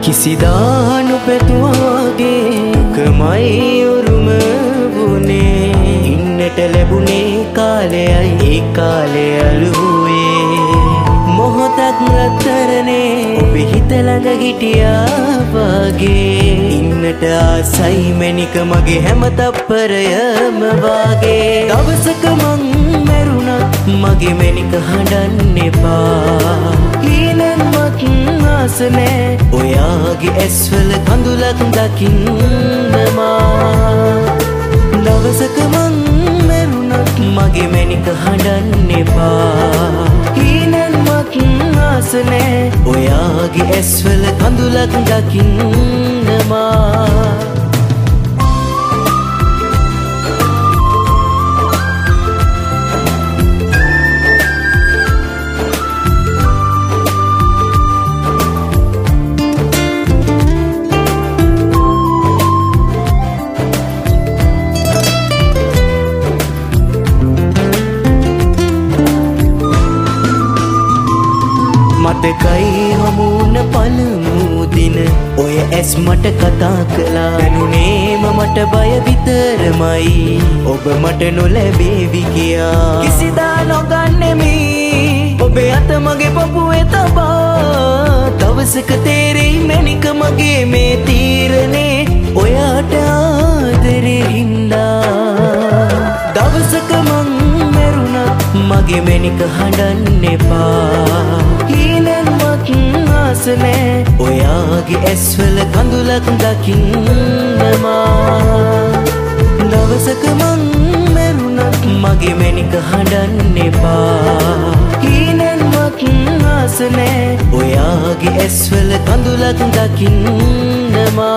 කිසිදා නොපැතුවාගේ දුකමයි උරුම වුණේ. ඉන්නට ලැබුණේ කාලයයි ඒ කාලය අලුවේ. මොහොතක් රත්තරනේ ඔබේ හිත ළඟ හිටියා වගේ. ඉන්නට ආසයි මැනික මගේ හැම තප්පරයම වාගේ. දවසක මං මැරුණත් මගේ මැනික හඬන්න එපා. ඊළඟමත් ආස නෑ ඔයාගේ ඇස්වල කඳුලක් දකින්නමා. දවසක මං මැරුණත් මගේ මැනික හඬන්න එපා. ඊළඟමත් ආස නෑ ඔයාගේ ඇස්වල කඳුලක් දකින්නමා. මතකයි හමුවන පළමු දින ඔය ඇස් මට කතා කළා. දැනුනේම මට බය විතරමයි ඔබ මට නොලැබේවි කියා. කිසිදා නොගන්නෙමි ඔබේ අත මගේ පපුවේ තබා. දවසක තේරෙයි මැනික මගේ මේ තීරණේ ඔයාට ආදරේ හින්දා. දවසක මං මැරුණත් මගේ මැනික හඬන්න එපා. ආස නෑ ඔයාගේ ඇස්වල කඳුලක් දකින්නමා. දවසක මං මැරුණත් මගේ මැනික හඬන්න එපා. ඊළඟමත් ආස නෑ ඔයාගේ ඇස්වල කඳුලක් දකින්නමා.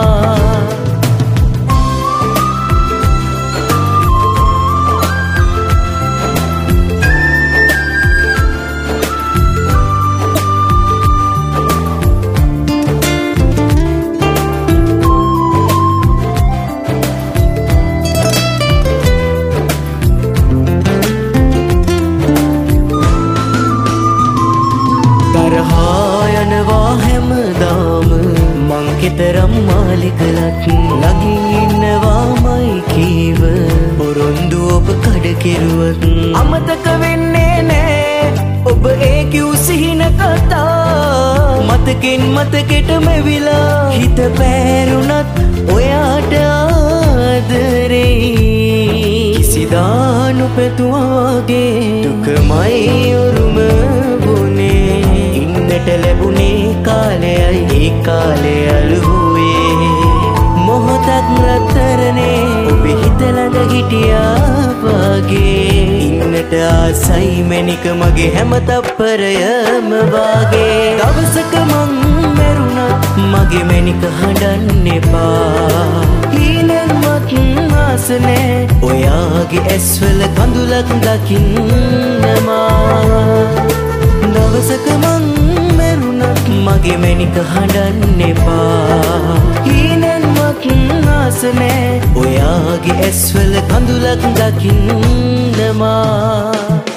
හැමදාම මං කෙතරම් මාලි කළත් ළඟින් ඉන්නවාමයි කීව. පොරොන්දු ඔබ කඩ කෙරුවත් අමතක වෙන්නේ නෑ ඔබ ඒ කිව් සිහින කතා. මතකෙන් මතකෙට මැවිලා හිත පෑරුණත් ඔයාට ආදරේ. කිසිදා නොපැතුවාගේ දුකමයි උරුම වුණේ. ඉන්නට ලැබුණේ කාලයයි ඒ කාලය අලුවේ. මොහොතක් රත්තරනේ ඔබේ හිත ළඟ හිටියා වගේ. ඉන්නට ආසයි මැනික මගේ හැම තප්පරයම වාගේ. දවසක මං මැරුණත් මගේ මැනික හඬන්න එපා. ඊළඟමත් ආස නෑ ඔයාගේ ඇස්වල කඳුලක් දකින්නමා. දවසක මං මැරුණත් මගේ මැනික හඬන්න එපා. ඊළඟමත් ආස නෑ ඔයාගේ ඇස්වල කඳුලක් දකින්නමා.